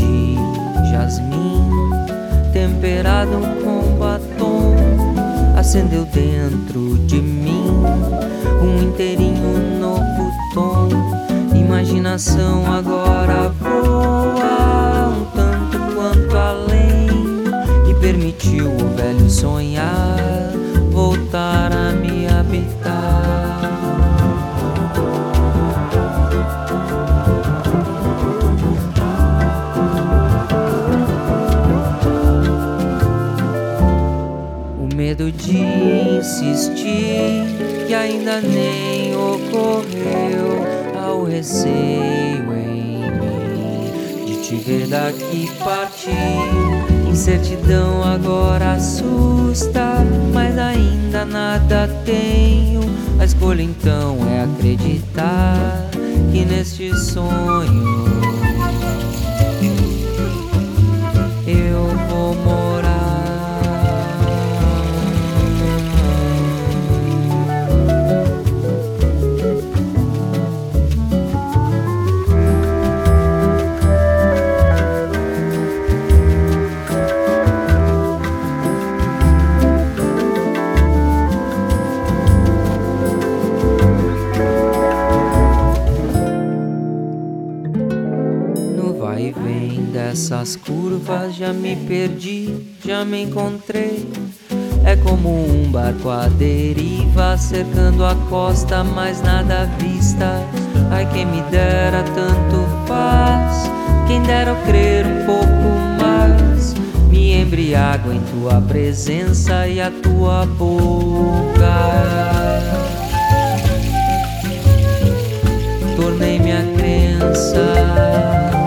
de jasmim, temperado com batom, acendeu dentro de mim um inteirinho novo tom. Imaginação agora voa um tanto quanto além e permitiu o velho sonhar voltar a me habitar. O medo de insistir que ainda nem ocorreu, ao receio em mim de te ver daqui partir. Incertidão agora assusta, mas ainda nada tenho. A escolha então é acreditar que neste sonho eu vou morar. Vai e vem dessas curvas, já me perdi, já me encontrei. É como um barco à deriva, cercando a costa, mas nada à vista. Ai, quem me dera, tanto faz. Quem dera eu crer um pouco mais. Me embriago em tua presença e a tua boca. Tornei minha crença.